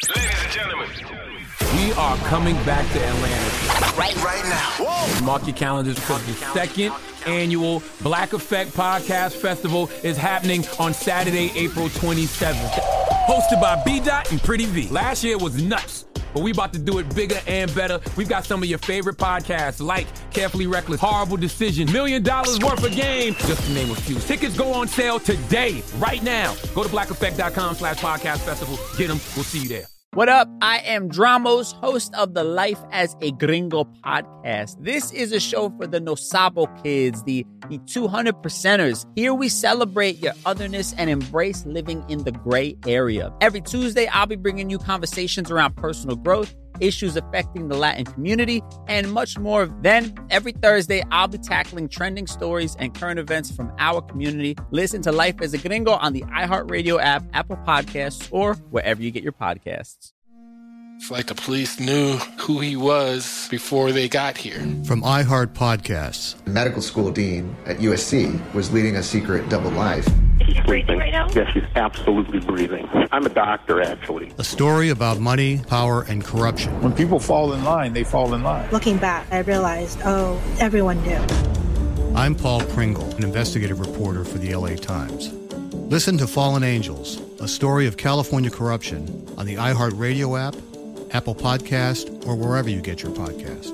Ladies and gentlemen, we are coming back to Atlanta. Right now. Whoa. Mark your calendars because the second annual Black Effect Podcast Festival is happening on Saturday, April 27th. Hosted by B-Dot and Pretty V. Last year was nuts, but we about to do it bigger and better. We've got some of your favorite podcasts like Carefully Reckless, Horrible Decision, $1 Million Worth of Game, just to name a few. Tickets go on sale today, right now. Go to blackeffect.com/podcast festival. Get them. We'll see you there. What up? I am Dramos, host of the Life as a Gringo podcast. This is a show for the No Sabo kids, the 200%ers. Here we celebrate your otherness and embrace living in the gray area. Every Tuesday, I'll be bringing you conversations around personal growth, issues affecting the Latin community, and much more. Then, every Thursday, I'll be tackling trending stories and current events from our community. Listen to Life as a Gringo on the iHeartRadio app, Apple Podcasts, or wherever you get your podcasts. It's like the police knew who he was before they got here. From iHeart Podcasts. The medical school dean at USC was leading a secret double life. Is she breathing right now? Yes, she's absolutely breathing. I'm a doctor, actually. A story about money, power, and corruption. When people fall in line, they fall in line. Looking back, I realized, everyone knew. I'm Paul Pringle, an investigative reporter for the LA Times. Listen to Fallen Angels, a story of California corruption on the iHeartRadio app, Apple Podcast, or wherever you get your podcasts.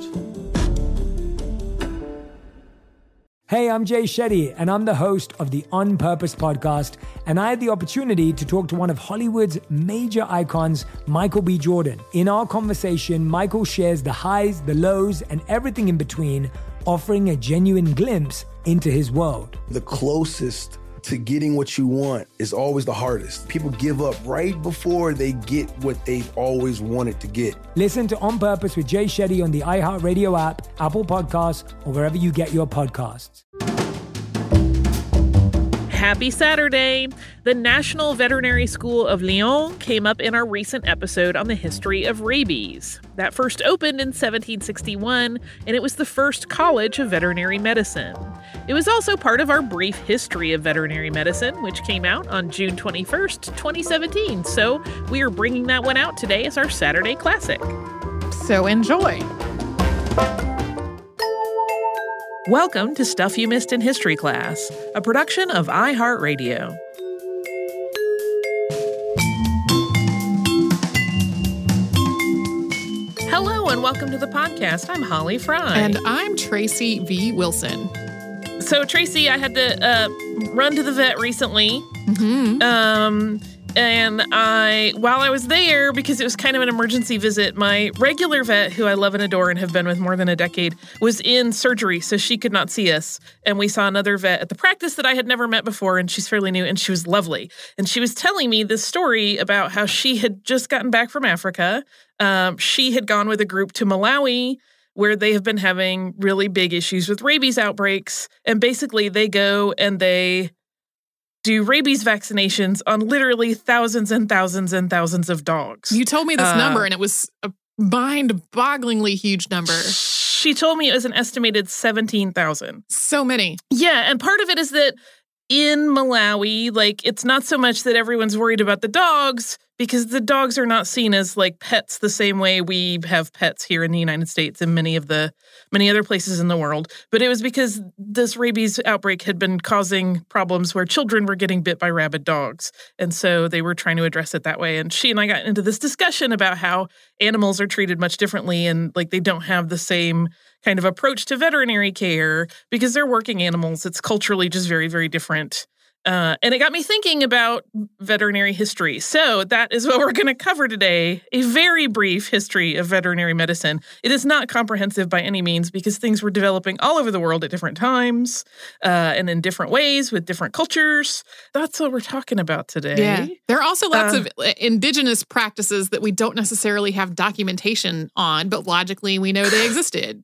Hey, I'm Jay Shetty, and I'm the host of the On Purpose podcast, and I had the opportunity to talk to one of Hollywood's major icons, Michael B. Jordan. In our conversation, Michael shares the highs, the lows, and everything in between, offering a genuine glimpse into his world. The closest to getting what you want is always the hardest. People give up right before they get what they've always wanted to get. Listen to On Purpose with Jay Shetty on the iHeartRadio app, Apple Podcasts, or wherever you get your podcasts. Happy Saturday! The National Veterinary School of Lyon came up in our recent episode on the history of rabies. That first opened in 1761, and it was the first college of veterinary medicine. It was also part of our brief history of veterinary medicine, which came out on June 21st, 2017. So we are bringing that one out today as our Saturday classic. So enjoy! Welcome to Stuff You Missed in History Class, a production of iHeartRadio. Hello and welcome to the podcast. I'm Holly Fry. And I'm Tracy V. Wilson. So, Tracy, I had to run to the vet recently. Mm-hmm. And while I was there, because it was kind of an emergency visit, my regular vet, who I love and adore and have been with more than a decade, was in surgery, so she could not see us. And we saw another vet at the practice that I had never met before, and she's fairly new, and she was lovely. And she was telling me this story about how she had just gotten back from Africa. She had gone with a group to Malawi, where they have been having really big issues with rabies outbreaks. And basically, they go and they do rabies vaccinations on literally thousands and thousands and thousands of dogs. You told me this number, and it was a mind-bogglingly huge number. She told me it was an estimated 17,000. So many. Yeah, and part of it is that in Malawi, it's not so much that everyone's worried about the dogs, because the dogs are not seen as pets the same way we have pets here in the United States and many other places in the world. But it was because this rabies outbreak had been causing problems where children were getting bit by rabid dogs. And so they were trying to address it that way. And she and I got into this discussion about how animals are treated much differently and they don't have the same kind of approach to veterinary care because they're working animals. It's culturally just very, very different. And it got me thinking about veterinary history. So that is what we're going to cover today, a very brief history of veterinary medicine. It is not comprehensive by any means because things were developing all over the world at different times and in different ways with different cultures. That's what we're talking about today. Yeah. There are also lots of indigenous practices that we don't necessarily have documentation on, but logically we know they existed.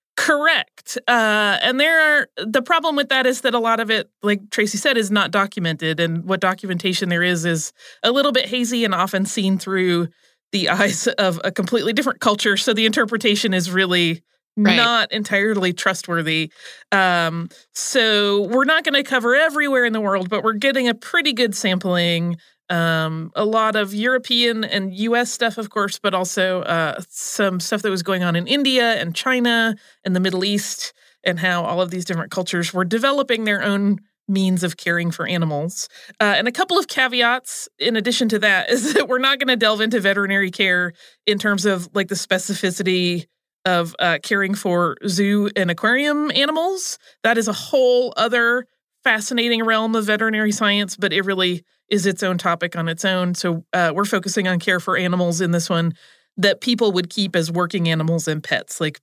Correct. And the problem with that is that a lot of it, like Tracy said, is not documented. And what documentation there is a little bit hazy and often seen through the eyes of a completely different culture. So the interpretation is really not entirely trustworthy. So we're not going to cover everywhere in the world, but we're getting a pretty good sampling A lot of European and U.S. stuff, of course, but also some stuff that was going on in India and China and the Middle East, and how all of these different cultures were developing their own means of caring for animals. And a couple of caveats in addition to that is that we're not going to delve into veterinary care in terms of like the specificity of caring for zoo and aquarium animals. That is a whole other fascinating realm of veterinary science, but it really is its own topic on its own. So we're focusing on care for animals in this one that people would keep as working animals and pets. Like,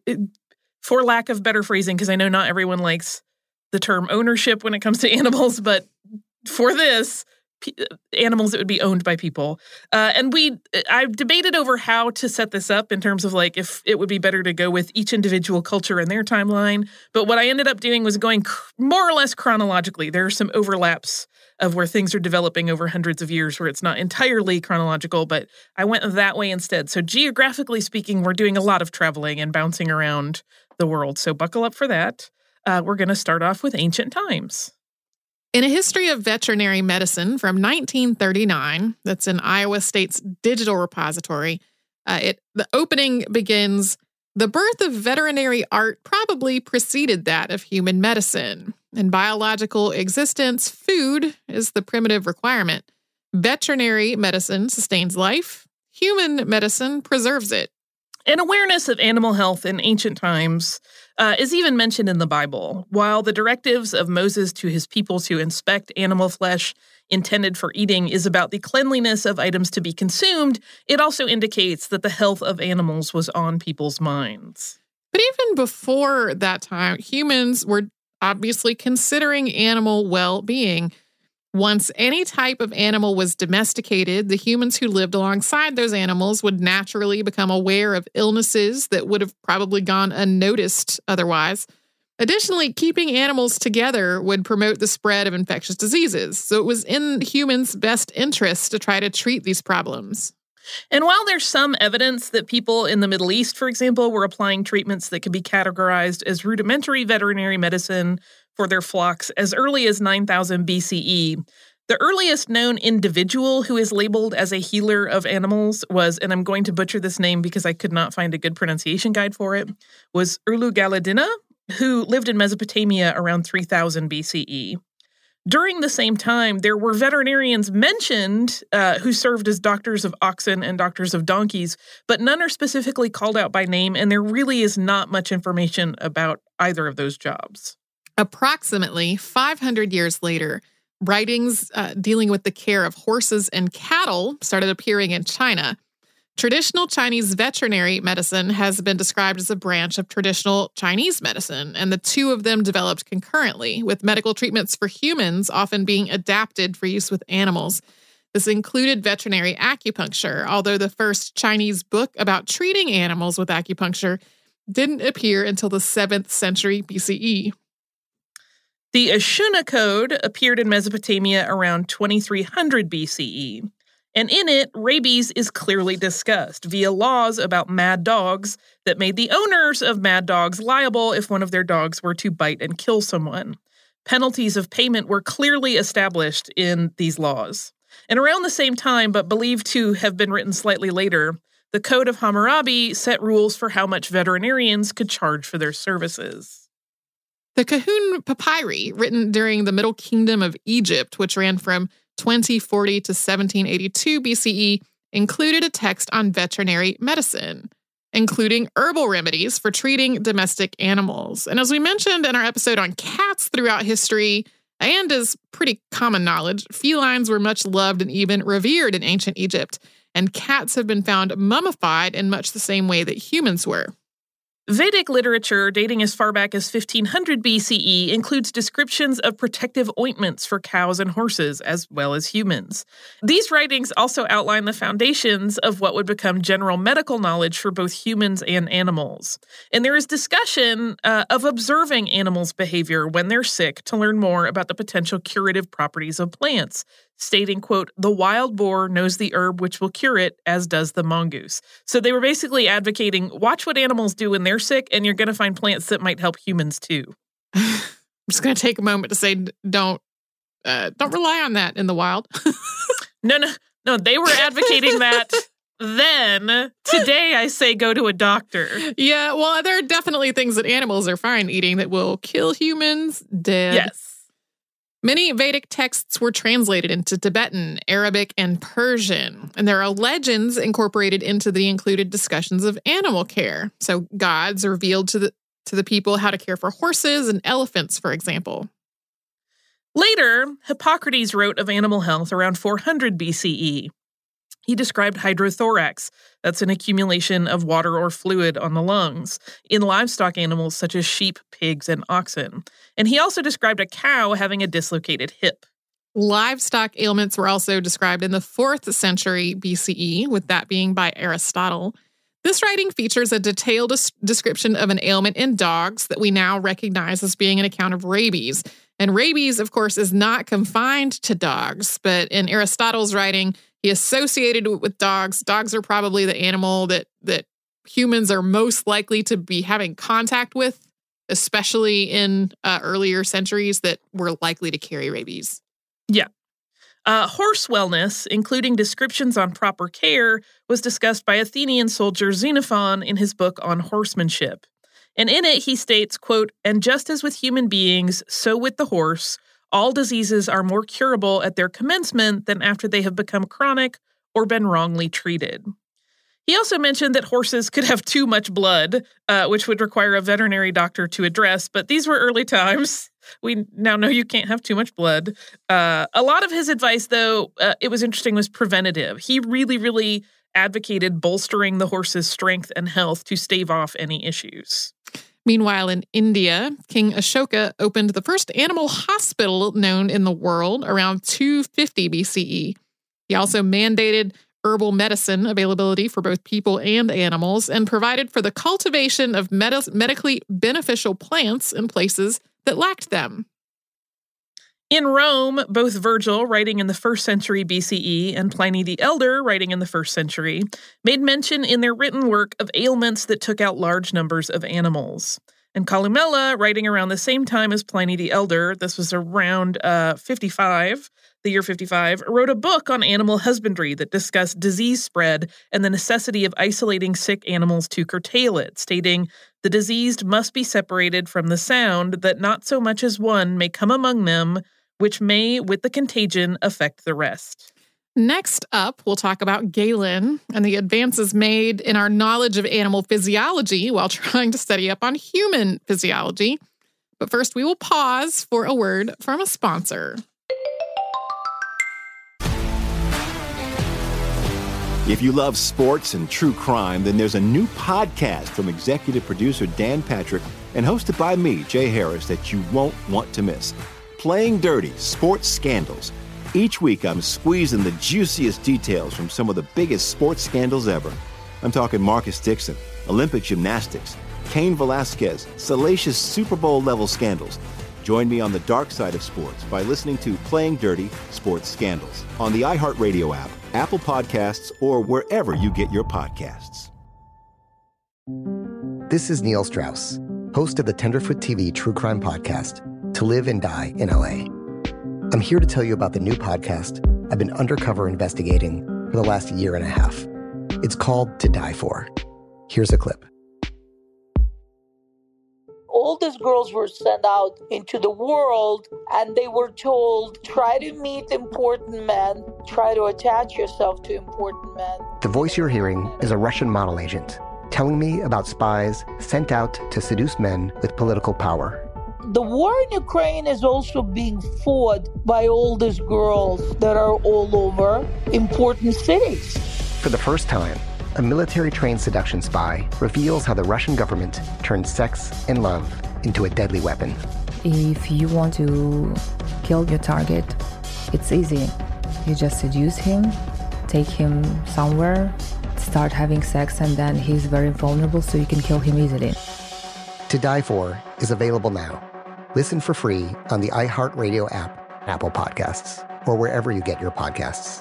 for lack of better phrasing, because I know not everyone likes the term ownership when it comes to animals, but for this, animals that would be owned by people. And I've debated over how to set this up in terms of like if it would be better to go with each individual culture and their timeline. But what I ended up doing was going more or less chronologically. There are some overlaps of where things are developing over hundreds of years where it's not entirely chronological, but I went that way instead. So geographically speaking, we're doing a lot of traveling and bouncing around the world. So buckle up for that. We're going to start off with ancient times. In A History of Veterinary Medicine from 1939, that's in Iowa State's digital repository, the opening begins, "The birth of veterinary art probably preceded that of human medicine. In biological existence, food is the primitive requirement. Veterinary medicine sustains life. Human medicine preserves it." An awareness of animal health in ancient times is even mentioned in the Bible. While the directives of Moses to his people to inspect animal flesh intended for eating is about the cleanliness of items to be consumed, it also indicates that the health of animals was on people's minds. But even before that time, humans were obviously considering animal well-being. Once any type of animal was domesticated, the humans who lived alongside those animals would naturally become aware of illnesses that would have probably gone unnoticed otherwise. Additionally, keeping animals together would promote the spread of infectious diseases. So it was in humans' best interest to try to treat these problems. And while there's some evidence that people in the Middle East, for example, were applying treatments that could be categorized as rudimentary veterinary medicine for their flocks as early as 9000 BCE, the earliest known individual who is labeled as a healer of animals was, and I'm going to butcher this name because I could not find a good pronunciation guide for it, was Ulu-Galadina, who lived in Mesopotamia around 3000 BCE. During the same time, there were veterinarians mentioned who served as doctors of oxen and doctors of donkeys, but none are specifically called out by name, and there really is not much information about either of those jobs. Approximately 500 years later, writings dealing with the care of horses and cattle started appearing in China. Traditional Chinese veterinary medicine has been described as a branch of traditional Chinese medicine, and the two of them developed concurrently, with medical treatments for humans often being adapted for use with animals. This included veterinary acupuncture, although the first Chinese book about treating animals with acupuncture didn't appear until the 7th century BCE. The Ashuna Code appeared in Mesopotamia around 2300 BCE, and in it, rabies is clearly discussed via laws about mad dogs that made the owners of mad dogs liable if one of their dogs were to bite and kill someone. Penalties of payment were clearly established in these laws. And around the same time, but believed to have been written slightly later, the Code of Hammurabi set rules for how much veterinarians could charge for their services. The Kahun Papyri, written during the Middle Kingdom of Egypt, which ran from 2040 to 1782 BCE, included a text on veterinary medicine, including herbal remedies for treating domestic animals. And as we mentioned in our episode on cats throughout history, and as pretty common knowledge, felines were much loved and even revered in ancient Egypt, and cats have been found mummified in much the same way that humans were. Vedic literature dating as far back as 1500 BCE includes descriptions of protective ointments for cows and horses, as well as humans. These writings also outline the foundations of what would become general medical knowledge for both humans and animals. And there is discussion of observing animals' behavior when they're sick to learn more about the potential curative properties of plants, stating, quote, "The wild boar knows the herb which will cure it, as does the mongoose." So they were basically advocating, watch what animals do when they're sick, and you're going to find plants that might help humans too. I'm just going to take a moment to say, don't rely on that in the wild. No, they were advocating that then. Today, I say go to a doctor. Yeah, well, there are definitely things that animals are fine eating that will kill humans dead. Yes. Many Vedic texts were translated into Tibetan, Arabic, and Persian, and there are legends incorporated into the included discussions of animal care. So gods revealed to the people how to care for horses and elephants, for example. Later, Hippocrates wrote of animal health around 400 BCE. He described hydrothorax, that's an accumulation of water or fluid on the lungs, in livestock animals such as sheep, pigs, and oxen. And he also described a cow having a dislocated hip. Livestock ailments were also described in the 4th century BCE, with that being by Aristotle. This writing features a detailed description of an ailment in dogs that we now recognize as being an account of rabies. And rabies, of course, is not confined to dogs, but in Aristotle's writing, he associated it with dogs. Dogs are probably the animal that humans are most likely to be having contact with, especially in earlier centuries that were likely to carry rabies. Yeah. Horse wellness, including descriptions on proper care, was discussed by Athenian soldier Xenophon in his book on horsemanship. And in it, he states, quote, "And just as with human beings, so with the horse, all diseases are more curable at their commencement than after they have become chronic or been wrongly treated." He also mentioned that horses could have too much blood, which would require a veterinary doctor to address, but these were early times. We now know you can't have too much blood. A lot of his advice, though, it was interesting, was preventative. He really, really advocated bolstering the horse's strength and health to stave off any issues. Meanwhile, in India, King Ashoka opened the first animal hospital known in the world around 250 BCE. He also mandated herbal medicine availability for both people and animals and provided for the cultivation of medically beneficial plants in places that lacked them. In Rome, both Virgil, writing in the 1st century BCE, and Pliny the Elder, writing in the 1st century, made mention in their written work of ailments that took out large numbers of animals. And Columella, writing around the same time as Pliny the Elder, this was around the year 55, wrote a book on animal husbandry that discussed disease spread and the necessity of isolating sick animals to curtail it, stating, "The diseased must be separated from the sound, that not so much as one may come among them, which may, with the contagion, affect the rest." Next up, we'll talk about Galen and the advances made in our knowledge of animal physiology while trying to study up on human physiology. But first, we will pause for a word from a sponsor. If you love sports and true crime, then there's a new podcast from executive producer Dan Patrick and hosted by me, Jay Harris, that you won't want to miss. Playing Dirty: Sports Scandals. Each week, I'm squeezing the juiciest details from some of the biggest sports scandals ever. I'm talking Marcus Dixon, Olympic gymnastics, Cain Velasquez, salacious Super Bowl-level scandals. Join me on the dark side of sports by listening to Playing Dirty: Sports Scandals on the iHeartRadio app, Apple Podcasts, or wherever you get your podcasts. This is Neil Strauss, host of the Tenderfoot TV True Crime Podcast, To Live and Die in LA. I'm here to tell you about the new podcast I've been undercover investigating for the last year and a half. It's called To Die For. Here's a clip. All these girls were sent out into the world and they were told, try to meet important men, try to attach yourself to important men. The voice you're hearing is a Russian model agent telling me about spies sent out to seduce men with political power. The war in Ukraine is also being fought by all these girls that are all over important cities. For the first time, a military-trained seduction spy reveals how the Russian government turned sex and love into a deadly weapon. If you want to kill your target, it's easy. You just seduce him, take him somewhere, start having sex, and then he's very vulnerable, so you can kill him easily. To Die For is available now. Listen for free on the iHeartRadio app, Apple Podcasts, or wherever you get your podcasts.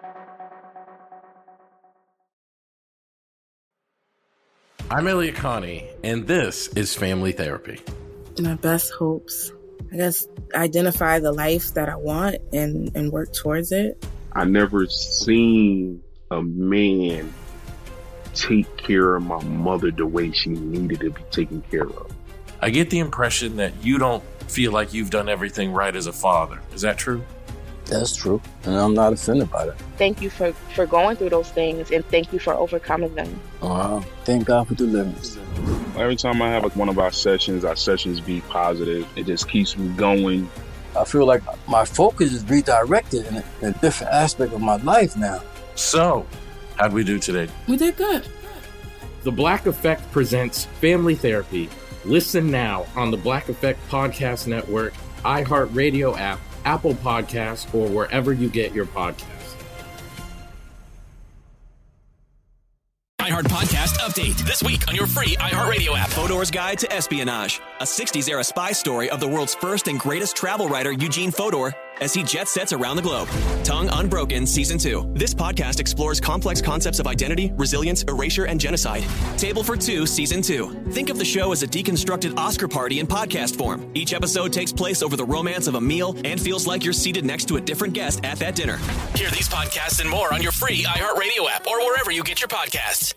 I'm Elliot Connie, and this is Family Therapy. My best hopes, I guess, identify the life that I want and work towards it. I never seen a man take care of my mother the way she needed to be taken care of. I get the impression that you don't feel like you've done everything right as a father. Is that true? That's true, and I'm not offended by that. Thank you for going through those things, and thank you for overcoming them. Wow. Thank God for deliverance. Every time I have one of our sessions be positive. It just keeps me going. I feel like my focus is redirected in a different aspect of my life now. So, how'd we do today? We did good. The Black Effect presents Family Therapy. Listen now on the Black Effect Podcast Network, iHeartRadio app, Apple Podcasts, or wherever you get your podcasts. iHeart Podcast Update. This week on your free iHeartRadio app. Fodor's Guide to Espionage. A 60s-era spy story of the world's first and greatest travel writer, Eugene Fodor, as he jet sets around the globe. Tongue Unbroken Season 2. This podcast explores complex concepts of identity, resilience, erasure, and genocide. Table for Two Season 2. Think of the show as a deconstructed Oscar party in podcast form. Each episode takes place over the romance of a meal and feels like you're seated next to a different guest at that dinner. Hear these podcasts and more on your free iHeartRadio app or wherever you get your podcasts.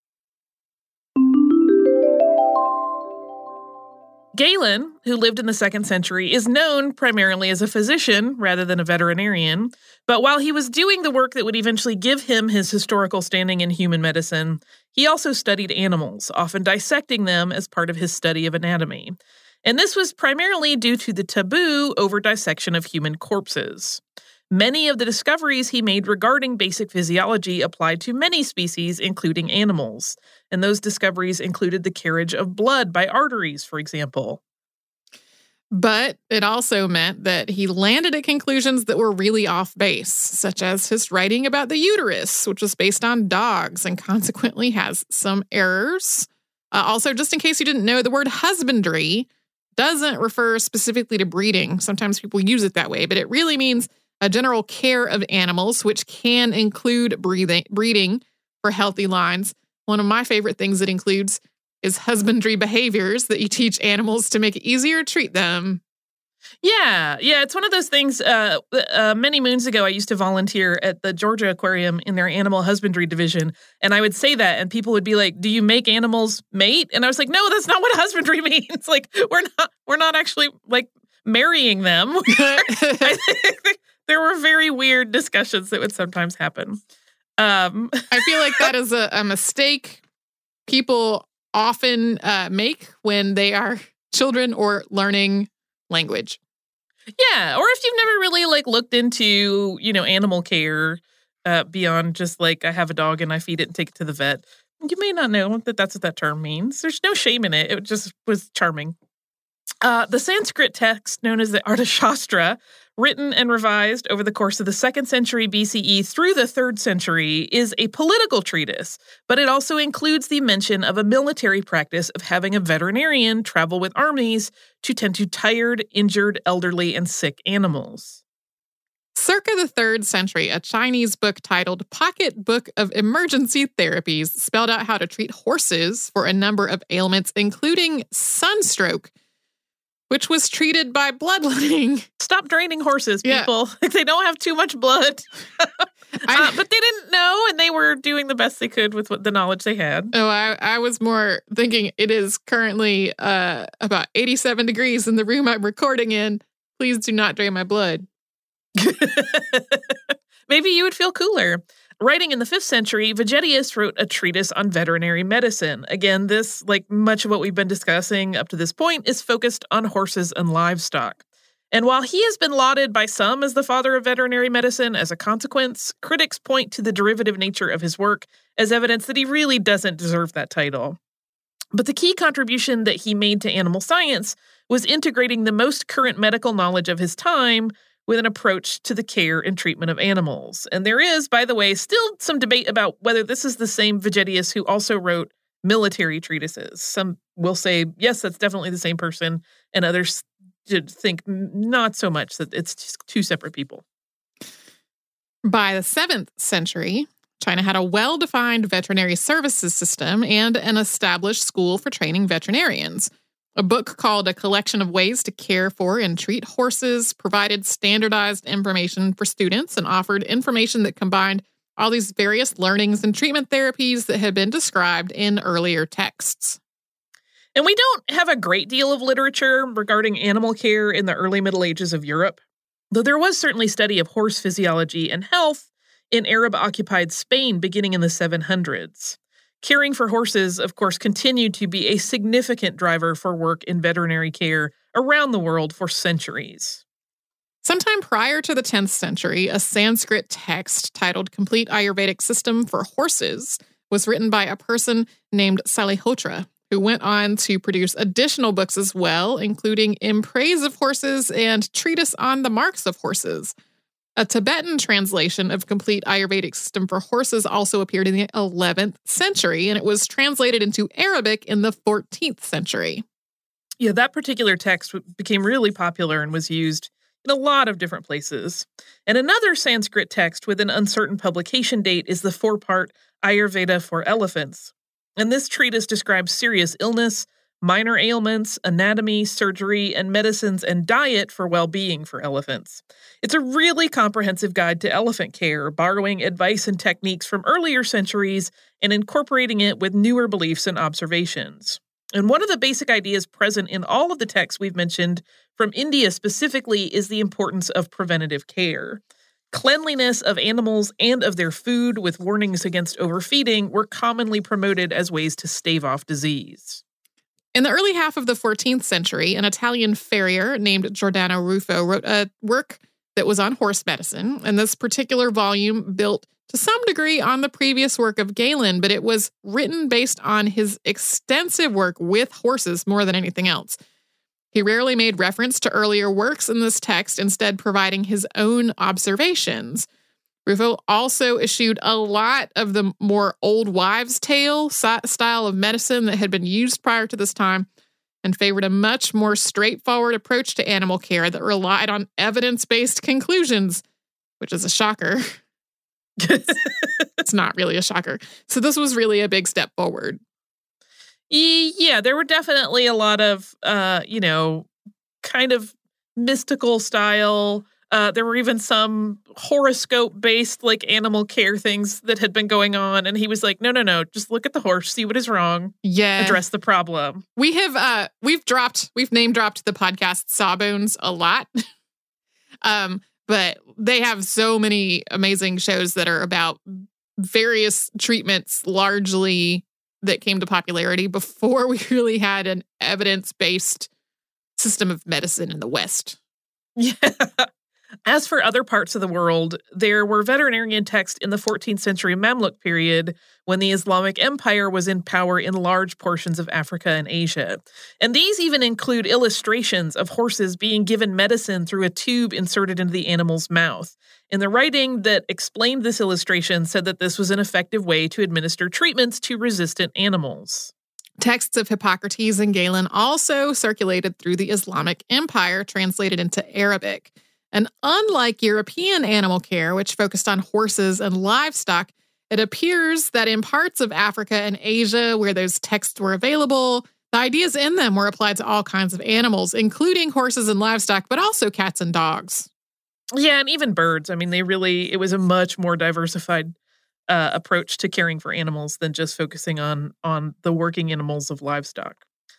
Galen, who lived in the 2nd century, is known primarily as a physician rather than a veterinarian. But while he was doing the work that would eventually give him his historical standing in human medicine, he also studied animals, often dissecting them as part of his study of anatomy. And this was primarily due to the taboo over dissection of human corpses. Many of the discoveries he made regarding basic physiology applied to many species, including animals. And those discoveries included the carriage of blood by arteries, for example. But it also meant that he landed at conclusions that were really off base, such as his writing about the uterus, which was based on dogs and consequently has some errors. Also, just in case you didn't know, the word husbandry doesn't refer specifically to breeding. Sometimes people use it that way, but it really means a general care of animals, which can include breeding for healthy lines. One of my favorite things it includes is husbandry behaviors that you teach animals to make it easier to treat them. Yeah, it's one of those things. Many moons ago, I used to volunteer at the Georgia Aquarium in their animal husbandry division, and I would say that, and people would be like, "Do you make animals mate?" And I was like, "No, that's not what husbandry means. Like, we're not actually like marrying them." I think there were very weird discussions that would sometimes happen. I feel like that is a mistake people often make when they are children or learning language. Yeah, or if you've never really like looked into, animal care beyond just like I have a dog and I feed it and take it to the vet, you may not know that that's what that term means. There's no shame in it. It just was charming. The Sanskrit text known as the Arthashastra, written and revised over the course of the 2nd century BCE through the 3rd century, is a political treatise, but it also includes the mention of a military practice of having a veterinarian travel with armies to tend to tired, injured, elderly, and sick animals. Circa the 3rd century, a Chinese book titled Pocket Book of Emergency Therapies spelled out how to treat horses for a number of ailments, including sunstroke, which was treated by bloodletting. Stop draining horses, people. Yeah. They don't have too much blood. But they didn't know, and they were doing the best they could with the knowledge they had. Oh, I was more thinking it is currently about 87 degrees in the room I'm recording in. Please do not drain my blood. Maybe you would feel cooler. Writing in the 5th century, Vegetius wrote a treatise on veterinary medicine. Again, this, like much of what we've been discussing up to this point, is focused on horses and livestock. And while he has been lauded by some as the father of veterinary medicine, as a consequence, critics point to the derivative nature of his work as evidence that he really doesn't deserve that title. But the key contribution that he made to animal science was integrating the most current medical knowledge of his time with an approach to the care and treatment of animals. And there is, by the way, still some debate about whether this is the same Vegetius who also wrote military treatises. Some will say, yes, that's definitely the same person, and others think not so much, that it's just two separate people. By the 7th century, China had a well-defined veterinary services system and an established school for training veterinarians. A book called A Collection of Ways to Care for and Treat Horses provided standardized information for students and offered information that combined all these various learnings and treatment therapies that had been described in earlier texts. And we don't have a great deal of literature regarding animal care in the early Middle Ages of Europe, though there was certainly study of horse physiology and health in Arab-occupied Spain beginning in the 700s. Caring for horses, of course, continued to be a significant driver for work in veterinary care around the world for centuries. Sometime prior to the 10th century, a Sanskrit text titled Complete Ayurvedic System for Horses was written by a person named Salihotra, who went on to produce additional books as well, including In Praise of Horses and Treatise on the Marks of Horses. A Tibetan translation of Complete Ayurvedic System for Horses also appeared in the 11th century, and it was translated into Arabic in the 14th century. Yeah, that particular text became really popular and was used in a lot of different places. And another Sanskrit text with an uncertain publication date is the 4-part Ayurveda for Elephants. And this treatise describes serious illness, minor ailments, anatomy, surgery, and medicines and diet for well-being for elephants. It's a really comprehensive guide to elephant care, borrowing advice and techniques from earlier centuries and incorporating it with newer beliefs and observations. And one of the basic ideas present in all of the texts we've mentioned from India specifically is the importance of preventative care. Cleanliness of animals and of their food, with warnings against overfeeding, were commonly promoted as ways to stave off disease. In the early half of the 14th century, an Italian farrier named Giordano Ruffo wrote a work that was on horse medicine, and this particular volume built to some degree on the previous work of Galen, but it was written based on his extensive work with horses more than anything else. He rarely made reference to earlier works in this text, instead providing his own observations. Ruffo also eschewed a lot of the more old wives' tale style of medicine that had been used prior to this time and favored a much more straightforward approach to animal care that relied on evidence-based conclusions, which is a shocker. It's not really a shocker. So this was really a big step forward. Yeah, there were definitely a lot of, kind of mystical style. There were even some horoscope-based, animal care things that had been going on. And he was like, no, just look at the horse, see what is wrong. Yeah. Address the problem. We've name dropped the podcast Sawbones a lot. But they have so many amazing shows that are about various treatments largely that came to popularity before we really had an evidence-based system of medicine in the West. Yeah. As for other parts of the world, there were veterinarian texts in the 14th century Mamluk period when the Islamic Empire was in power in large portions of Africa and Asia. And these even include illustrations of horses being given medicine through a tube inserted into the animal's mouth. And the writing that explained this illustration said that this was an effective way to administer treatments to resistant animals. Texts of Hippocrates and Galen also circulated through the Islamic Empire, translated into Arabic. And unlike European animal care, which focused on horses and livestock, it appears that in parts of Africa and Asia where those texts were available, the ideas in them were applied to all kinds of animals, including horses and livestock, but also cats and dogs. Yeah, and even birds. I mean, it was a much more diversified approach to caring for animals than just focusing on the working animals of livestock.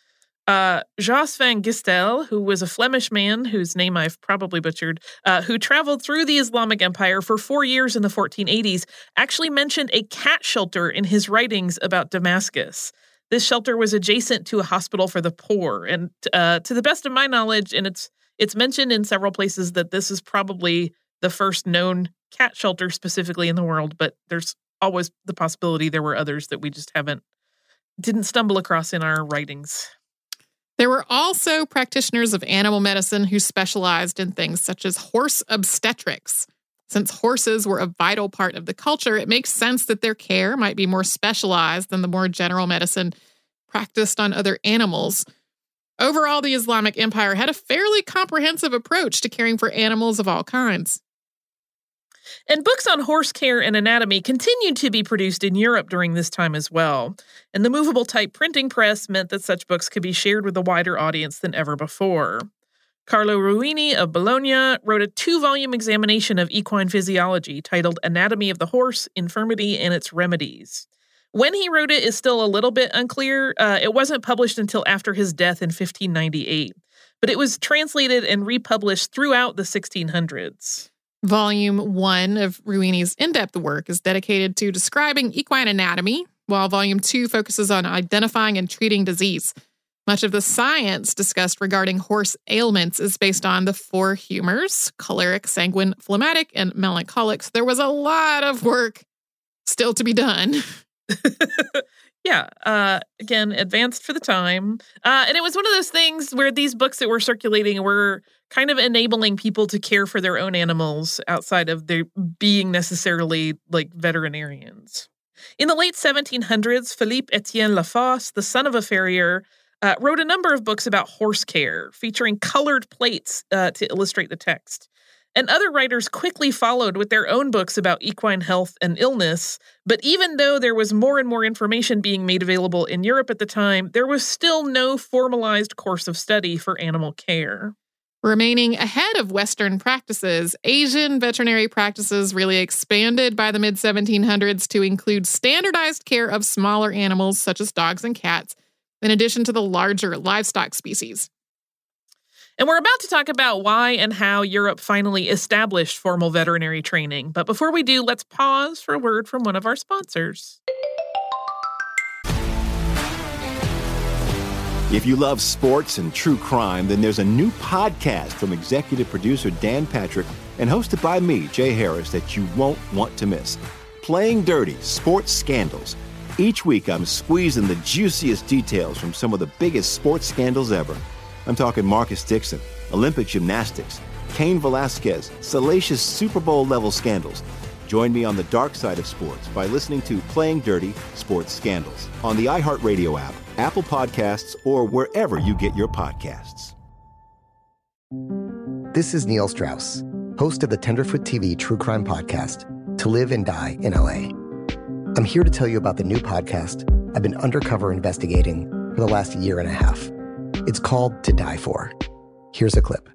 Jos van Gistel, who was a Flemish man whose name I've probably butchered, who traveled through the Islamic Empire for 4 years in the 1480s, actually mentioned a cat shelter in his writings about Damascus. This shelter was adjacent to a hospital for the poor, and to the best of my knowledge, and it's mentioned in several places that this is probably the first known cat shelter specifically in the world, but there's always the possibility there were others that we just didn't stumble across in our writings. There were also practitioners of animal medicine who specialized in things such as horse obstetrics. Since horses were a vital part of the culture, it makes sense that their care might be more specialized than the more general medicine practiced on other animals. Overall, the Islamic Empire had a fairly comprehensive approach to caring for animals of all kinds. And books on horse care and anatomy continued to be produced in Europe during this time as well. And the movable type printing press meant that such books could be shared with a wider audience than ever before. Carlo Ruini of Bologna wrote a 2-volume examination of equine physiology titled Anatomy of the Horse, Infirmity, and Its Remedies. When he wrote it is still a little bit unclear. It wasn't published until after his death in 1598, but it was translated and republished throughout the 1600s. Volume 1 of Ruini's in-depth work is dedicated to describing equine anatomy, while Volume 2 focuses on identifying and treating disease. Much of the science discussed regarding horse ailments is based on the 4 humors: choleric, sanguine, phlegmatic, and melancholic. So there was a lot of work still to be done. Yeah, again, advanced for the time. And it was one of those things where these books that were circulating were kind of enabling people to care for their own animals outside of their being necessarily like veterinarians. In the late 1700s, Philippe Etienne Lafosse, the son of a farrier, wrote a number of books about horse care, featuring colored plates to illustrate the text. And other writers quickly followed with their own books about equine health and illness. But even though there was more and more information being made available in Europe at the time, there was still no formalized course of study for animal care. Remaining ahead of Western practices, Asian veterinary practices really expanded by the mid-1700s to include standardized care of smaller animals such as dogs and cats, in addition to the larger livestock species. And we're about to talk about why and how Europe finally established formal veterinary training. But before we do, let's pause for a word from one of our sponsors. If you love sports and true crime, then there's a new podcast from executive producer Dan Patrick and hosted by me, Jay Harris, that you won't want to miss. Playing Dirty: Sports Scandals. Each week, I'm squeezing the juiciest details from some of the biggest sports scandals ever. I'm talking Marcus Dixon, Olympic gymnastics, Cain Velasquez, salacious Super Bowl-level scandals. Join me on the dark side of sports by listening to Playing Dirty: Sports Scandals on the iHeartRadio app, Apple Podcasts, or wherever you get your podcasts. This is Neil Strauss, host of the Tenderfoot TV True Crime Podcast, To Live and Die in LA. I'm here to tell you about the new podcast I've been undercover investigating for the last year and a half. It's called To Die For. Here's a clip.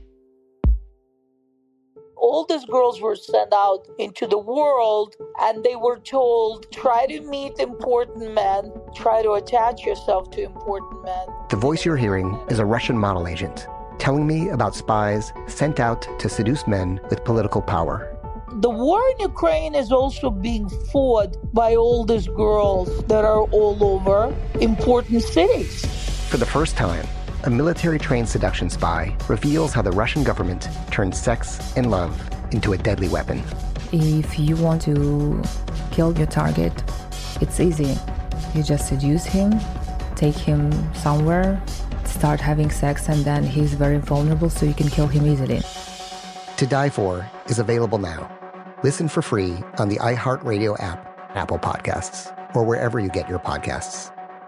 All these girls were sent out into the world and they were told, try to meet important men, try to attach yourself to important men. The voice you're hearing is a Russian model agent telling me about spies sent out to seduce men with political power. The war in Ukraine is also being fought by all these girls that are all over important cities. For the first time, a military-trained seduction spy reveals how the Russian government turned sex and love into a deadly weapon. If you want to kill your target, it's easy. You just seduce him, take him somewhere, start having sex, and then he's very vulnerable, so you can kill him easily. To Die For is available now. Listen for free on the iHeartRadio app, Apple Podcasts, or wherever you get your podcasts.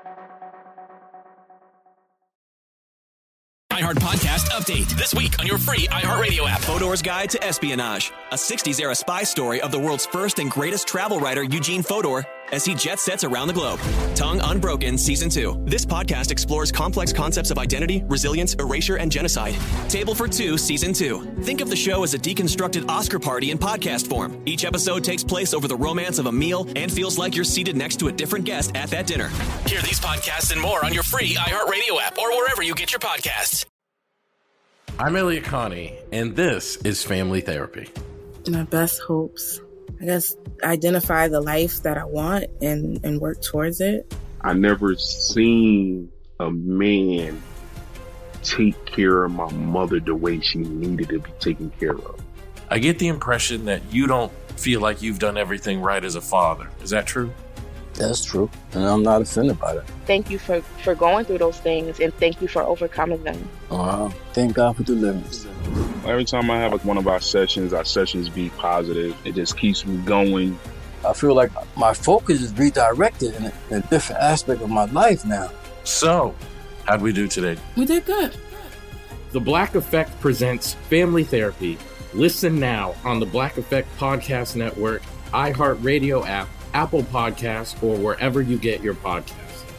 iHeart Podcast Update. This week on your free iHeartRadio app. Fodor's Guide to Espionage. A 60s-era spy story of the world's first and greatest travel writer, Eugene Fodor, as he jet sets around the globe. Tongue Unbroken Season 2. This podcast explores complex concepts of identity, resilience, erasure, and genocide. Table for Two Season 2. Think of the show as a deconstructed Oscar party in podcast form. Each episode takes place over the romance of a meal and feels like you're seated next to a different guest at that dinner. Hear these podcasts and more on your free iHeartRadio app or wherever you get your podcasts. I'm Elliot Connie, and this is Family Therapy. My best hopes, I guess, identify the life that I want and work towards it. I never seen a man take care of my mother the way she needed to be taken care of. I get the impression that you don't feel like you've done everything right as a father. Is that true? That's true, and I'm not offended by that. Thank you for going through those things, and thank you for overcoming them. Wow. Thank God for deliverance. Every time I have one of our sessions be positive. It just keeps me going. I feel like my focus is redirected in a different aspect of my life now. So, how'd we do today? We did good. The Black Effect presents Family Therapy. Listen now on the Black Effect Podcast Network, iHeartRadio app, Apple Podcasts, or wherever you get your podcasts.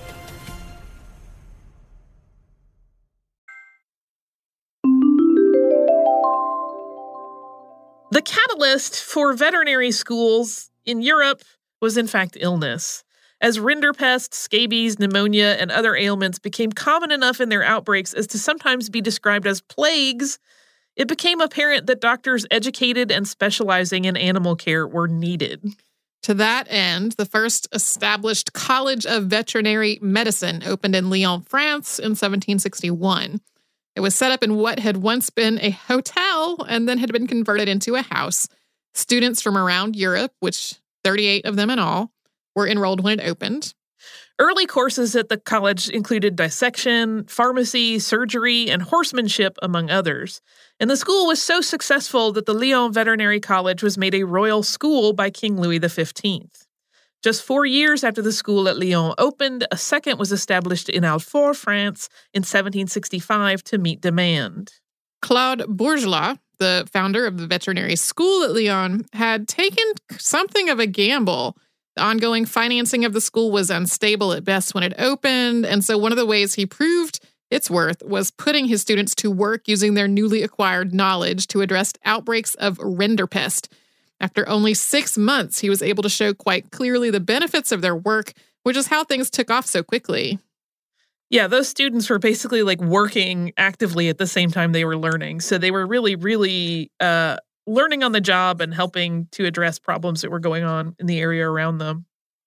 The catalyst for veterinary schools in Europe was in fact illness. As rinderpest, scabies, pneumonia, and other ailments became common enough in their outbreaks as to sometimes be described as plagues, it became apparent that doctors educated and specializing in animal care were needed. To that end, the first established College of Veterinary Medicine opened in Lyon, France in 1761. It was set up in what had once been a hotel and then had been converted into a house. Students from around Europe, which 38 of them in all, were enrolled when it opened. Early courses at the college included dissection, pharmacy, surgery, and horsemanship, among others. And the school was so successful that the Lyon Veterinary College was made a royal school by King Louis XV. Just 4 years after the school at Lyon opened, a second was established in Alfort, France, in 1765 to meet demand. Claude Bourgelat, the founder of the veterinary school at Lyon, had taken something of a gamble. The ongoing financing of the school was unstable at best when it opened, and so one of the ways he proved its worth was putting his students to work using their newly acquired knowledge to address outbreaks of rinderpest. After only 6 months, he was able to show quite clearly the benefits of their work, which is how things took off so quickly. Yeah, those students were basically like working actively at the same time they were learning. So they were really, really learning on the job and helping to address problems that were going on in the area around them.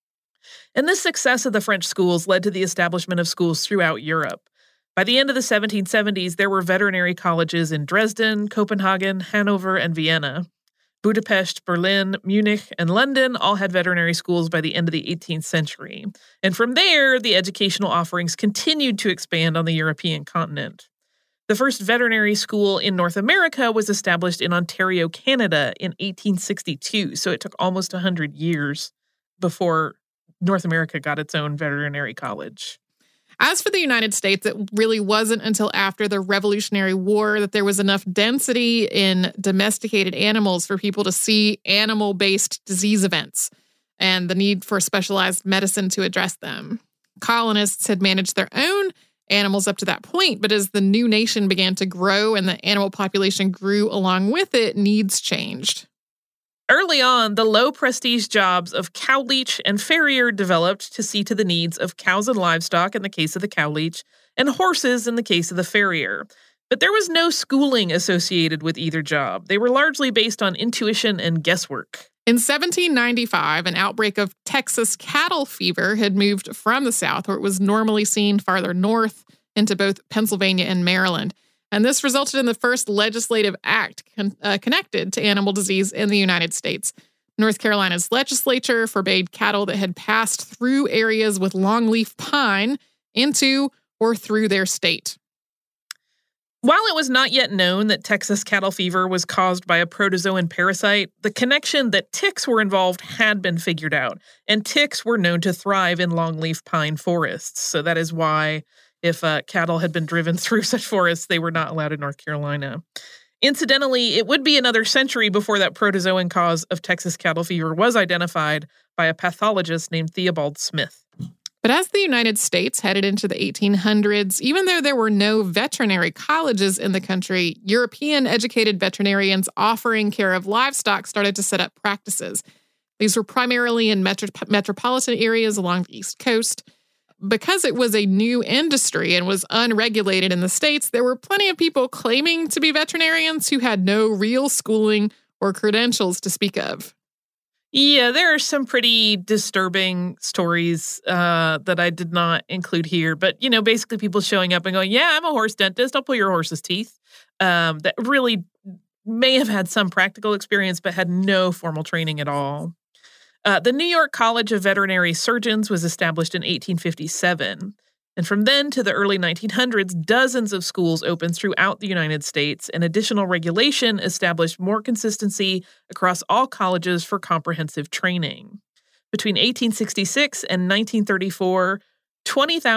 And this success of the French schools led to the establishment of schools throughout Europe. By the end of the 1770s, there were veterinary colleges in Dresden, Copenhagen, Hanover, and Vienna. Budapest, Berlin, Munich, and London all had veterinary schools by the end of the 18th century. And from there, the educational offerings continued to expand on the European continent. The first veterinary school in North America was established in Ontario, Canada in 1862, so it took almost 100 years before North America got its own veterinary college. As for the United States, it really wasn't until after the Revolutionary War that there was enough density in domesticated animals for people to see animal-based disease events and the need for specialized medicine to address them. Colonists had managed their own animals up to that point, but as the new nation began to grow and the animal population grew along with it, needs changed. Early on, the low-prestige jobs of cow leech and farrier developed to see to the needs of cows and livestock in the case of the cow leech, and horses in the case of the farrier. But there was no schooling associated with either job. They were largely based on intuition and guesswork. In 1795, an outbreak of Texas cattle fever had moved from the South, where it was normally seen farther north, into both Pennsylvania and Maryland. And this resulted in the first legislative act connected to animal disease in the United States. North Carolina's legislature forbade cattle that had passed through areas with longleaf pine into or through their state. While it was not yet known that Texas cattle fever was caused by a protozoan parasite, the connection that ticks were involved had been figured out, and ticks were known to thrive in longleaf pine forests. So that is why, if cattle had been driven through such forests, they were not allowed in North Carolina. Incidentally, it would be another century before that protozoan cause of Texas cattle fever was identified by a pathologist named Theobald Smith. But as the United States headed into the 1800s, even though there were no veterinary colleges in the country, European-educated veterinarians offering care of livestock started to set up practices. These were primarily in metropolitan areas along the East Coast. Because it was a new industry and was unregulated in the States, there were plenty of people claiming to be veterinarians who had no real schooling or credentials to speak of. Yeah, there are some pretty disturbing stories that I did not include here. But, basically people showing up and going, yeah, I'm a horse dentist. I'll pull your horse's teeth. That really may have had some practical experience, but had no formal training at all. The New York College of Veterinary Surgeons was established in 1857. And from then to the early 1900s, dozens of schools opened throughout the United States, and additional regulation established more consistency across all colleges for comprehensive training. Between 1866 and 1934,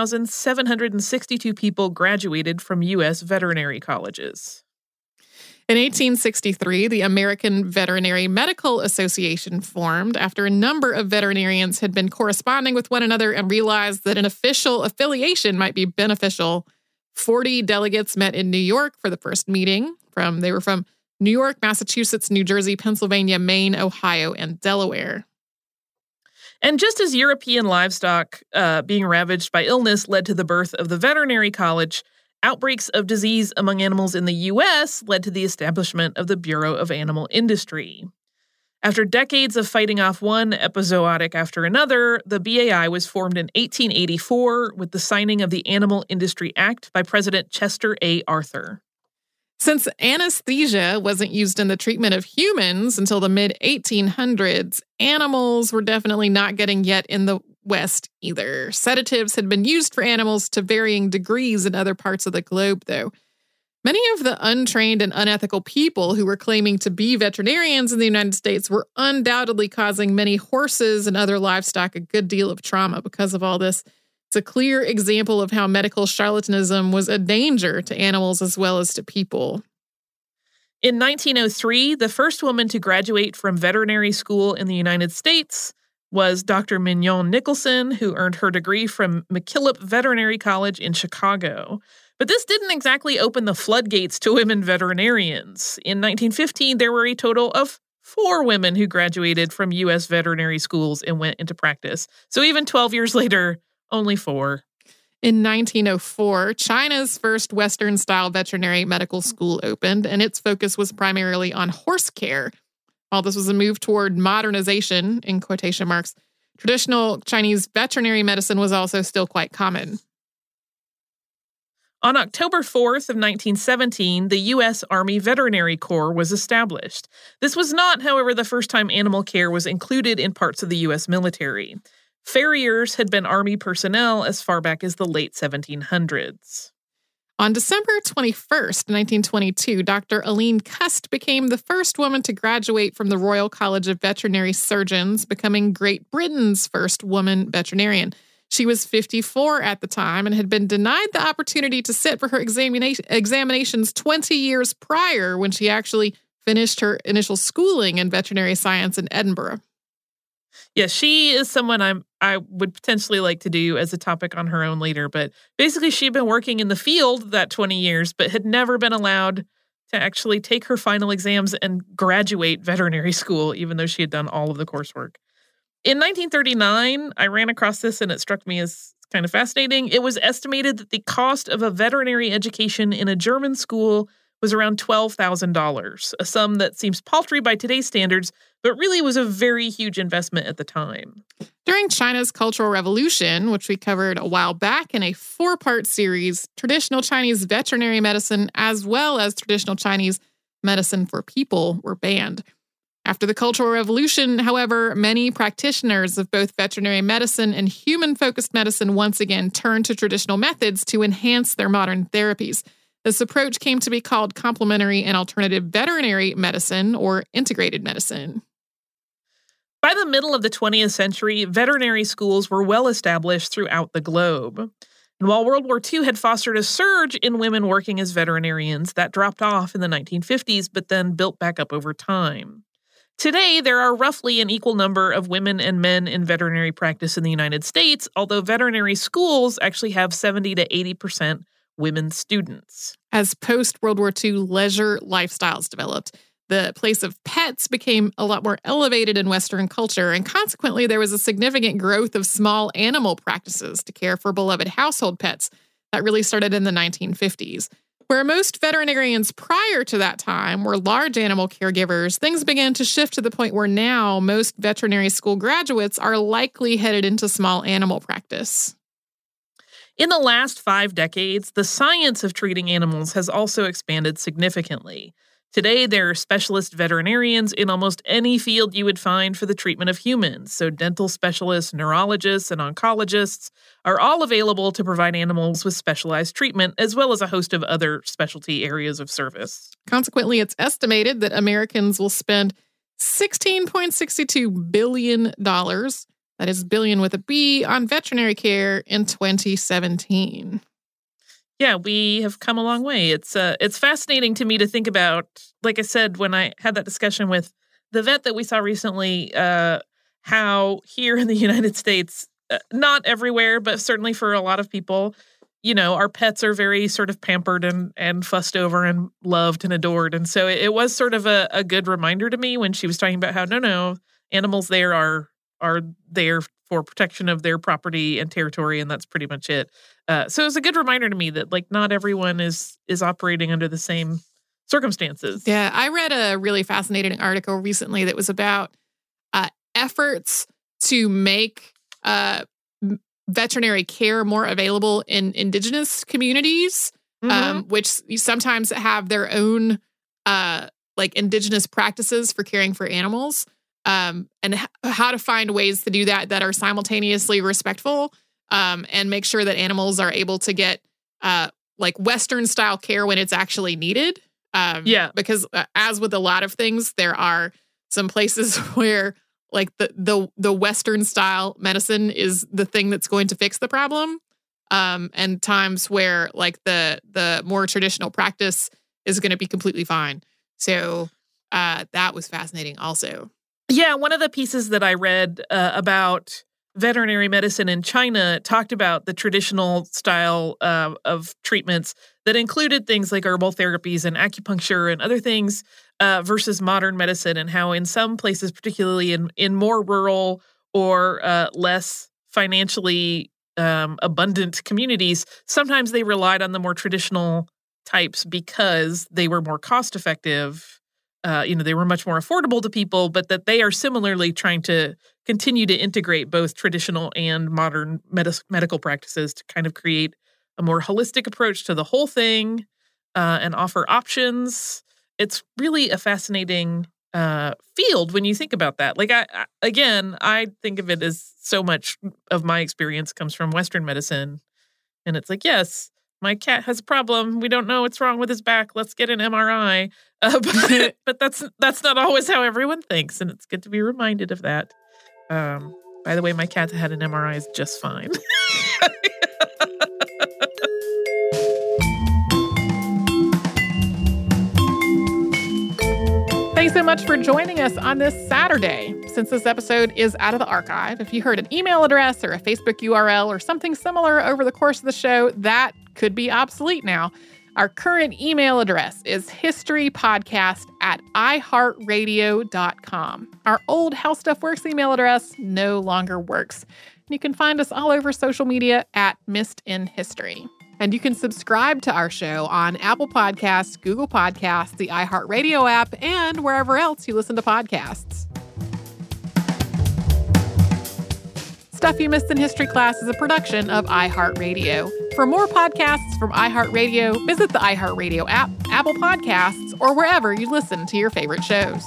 20,762 people graduated from U.S. veterinary colleges. In 1863, the American Veterinary Medical Association formed after a number of veterinarians had been corresponding with one another and realized that an official affiliation might be beneficial. 40 delegates met in New York for the first meeting. They were from New York, Massachusetts, New Jersey, Pennsylvania, Maine, Ohio, and Delaware. And just as European livestock being ravaged by illness led to the birth of the veterinary college, outbreaks of disease among animals in the U.S. led to the establishment of the Bureau of Animal Industry. After decades of fighting off one epizootic after another, the BAI was formed in 1884 with the signing of the Animal Industry Act by President Chester A. Arthur. Since anesthesia wasn't used in the treatment of humans until the mid-1800s, animals were definitely not getting yet in the West either. Sedatives had been used for animals to varying degrees in other parts of the globe, though. Many of the untrained and unethical people who were claiming to be veterinarians in the United States were undoubtedly causing many horses and other livestock a good deal of trauma because of all this. It's a clear example of how medical charlatanism was a danger to animals as well as to people. In 1903, the first woman to graduate from veterinary school in the United States was Dr. Mignon Nicholson, who earned her degree from MacKillop Veterinary College in Chicago. But this didn't exactly open the floodgates to women veterinarians. In 1915, there were a total of 4 women who graduated from U.S. veterinary schools and went into practice. So even 12 years later, only 4. In 1904, China's first Western-style veterinary medical school opened, and its focus was primarily on horse care. While this was a move toward modernization, in quotation marks, traditional Chinese veterinary medicine was also still quite common. On October 4th of 1917, the U.S. Army Veterinary Corps was established. This was not, however, the first time animal care was included in parts of the U.S. military. Farriers had been Army personnel as far back as the late 1700s. On December 21st, 1922, Dr. Aline Cust became the first woman to graduate from the Royal College of Veterinary Surgeons, becoming Great Britain's first woman veterinarian. She was 54 at the time and had been denied the opportunity to sit for her examinations 20 years prior when she actually finished her initial schooling in veterinary science in Edinburgh. Yeah, she is someone I would potentially like to do as a topic on her own later. But basically, she'd been working in the field that 20 years, but had never been allowed to actually take her final exams and graduate veterinary school, even though she had done all of the coursework. In 1939, I ran across this and it struck me as kind of fascinating. It was estimated that the cost of a veterinary education in a German school was around $12,000, a sum that seems paltry by today's standards, but really was a very huge investment at the time. During China's Cultural Revolution, which we covered a while back in a 4-part series, traditional Chinese veterinary medicine as well as traditional Chinese medicine for people were banned. After the Cultural Revolution, however, many practitioners of both veterinary medicine and human-focused medicine once again turned to traditional methods to enhance their modern therapies. This approach came to be called complementary and alternative veterinary medicine, or integrated medicine. By the middle of the 20th century, veterinary schools were well established throughout the globe. And while World War II had fostered a surge in women working as veterinarians, that dropped off in the 1950s, but then built back up over time. Today, there are roughly an equal number of women and men in veterinary practice in the United States, although veterinary schools actually have 70 to 80% women students. As post-World War II leisure lifestyles developed, the place of pets became a lot more elevated in Western culture, and consequently, there was a significant growth of small animal practices to care for beloved household pets. That really started in the 1950s. Where most veterinarians prior to that time were large animal caregivers, things began to shift to the point where now most veterinary school graduates are likely headed into small animal practice. In the last 5 decades, the science of treating animals has also expanded significantly. Today, there are specialist veterinarians in almost any field you would find for the treatment of humans. So dental specialists, neurologists, and oncologists are all available to provide animals with specialized treatment, as well as a host of other specialty areas of service. Consequently, it's estimated that Americans will spend $16.62 billion, that is billion with a B, on veterinary care in 2017. Yeah, we have come a long way. It's fascinating to me to think about, like I said, when I had that discussion with the vet that we saw recently, how here in the United States, not everywhere, but certainly for a lot of people, our pets are very sort of pampered and fussed over and loved and adored. And so it was sort of a good reminder to me when she was talking about how, no, animals there are there for protection of their property and territory, and that's pretty much it. So it was a good reminder to me that, like, not everyone is operating under the same circumstances. Yeah, I read a really fascinating article recently that was about efforts to make veterinary care more available in indigenous communities, which sometimes have their own indigenous practices for caring for animals, and how to find ways to do that are simultaneously respectful, and make sure that animals are able to get Western style care when it's actually needed. Because as with a lot of things, there are some places where the Western style medicine is the thing that's going to fix the problem. And times where the more traditional practice is going to be completely fine. So that was fascinating also. Yeah, one of the pieces that I read about veterinary medicine in China talked about the traditional style of treatments that included things like herbal therapies and acupuncture and other things versus modern medicine, and how in some places, particularly in more rural or less financially abundant communities, sometimes they relied on the more traditional types because they were more cost effective. They were much more affordable to people, but that they are similarly trying to continue to integrate both traditional and modern medical practices to kind of create a more holistic approach to the whole thing and offer options. It's really a fascinating field when you think about that. I think of it as so much of my experience comes from Western medicine. And it's like, yes, my cat has a problem. We don't know what's wrong with his back. Let's get an MRI. But that's not always how everyone thinks. And it's good to be reminded of that. By the way, my cat had an MRI is just fine. Thanks so much for joining us on this Saturday. Since this episode is out of the archive, if you heard an email address or a Facebook URL or something similar over the course of the show, that could be obsolete now. Our current email address is historypodcast@iheartradio.com. Our old How Stuff Works email address no longer works. You can find us all over social media at Missed in History. And you can subscribe to our show on Apple Podcasts, Google Podcasts, the iHeartRadio app, and wherever else you listen to podcasts. Stuff You Missed in History Class is a production of iHeartRadio. For more podcasts from iHeartRadio, visit the iHeartRadio app, Apple Podcasts, or wherever you listen to your favorite shows.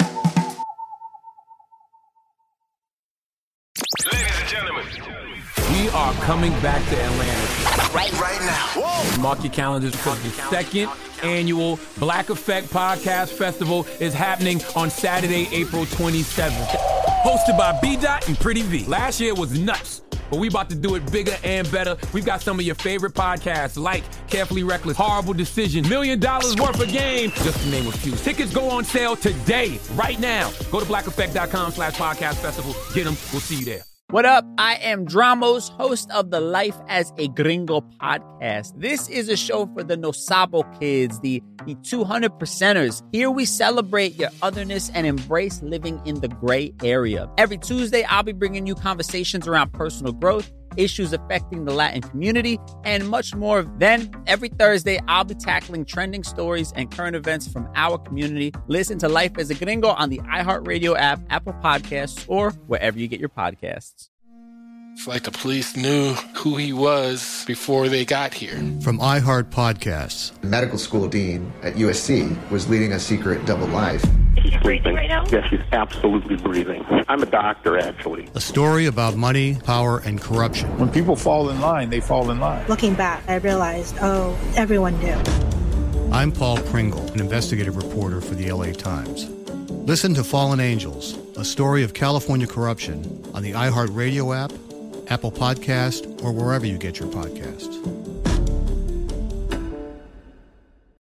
Ladies and gentlemen, we are coming back to Atlanta. Right now. Whoa. Mark your calendars because the second annual Black Effect Podcast Festival is happening on Saturday, April 27th. Hosted by B-Dot and Pretty V. Last year was nuts, but we about to do it bigger and better. We've got some of your favorite podcasts like Carefully Reckless, Horrible Decision, $1 Million Worth of Game, just to name a few. Tickets go on sale today, right now. Go to blackeffect.com/podcast festival. Get them. We'll see you there. What up? I am Dramos, host of the Life as a Gringo podcast. This is a show for the No Sabo kids, the 200%ers. Here we celebrate your otherness and embrace living in the gray area. Every Tuesday, I'll be bringing you conversations around personal growth, issues affecting the Latin community, and much more. Then, every Thursday, I'll be tackling trending stories and current events from our community. Listen to Life as a Gringo on the iHeartRadio app, Apple Podcasts, or wherever you get your podcasts. It's like the police knew who he was before they got here. From iHeart Podcasts. The medical school dean at USC was leading a secret double life. She's breathing right now? Yes, she's absolutely breathing. I'm a doctor, actually. A story about money, power, and corruption. When people fall in line, they fall in line. Looking back, I realized, everyone knew. I'm Paul Pringle, an investigative reporter for the LA Times. Listen to Fallen Angels, a story of California corruption on the iHeartRadio app, Apple Podcast, or wherever you get your podcasts.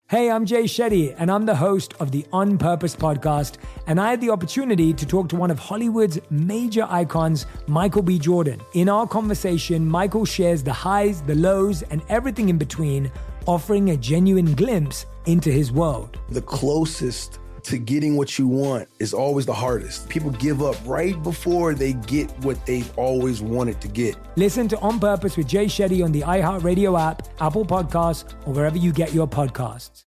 Hey, I'm Jay Shetty, and I'm the host of the On Purpose podcast, and I had the opportunity to talk to one of Hollywood's major icons, Michael B. Jordan. In our conversation, Michael shares the highs, the lows, and everything in between, offering a genuine glimpse into his world. The closest to getting what you want is always the hardest. People give up right before they get what they've always wanted to get. Listen to On Purpose with Jay Shetty on the iHeartRadio app, Apple Podcasts, or wherever you get your podcasts.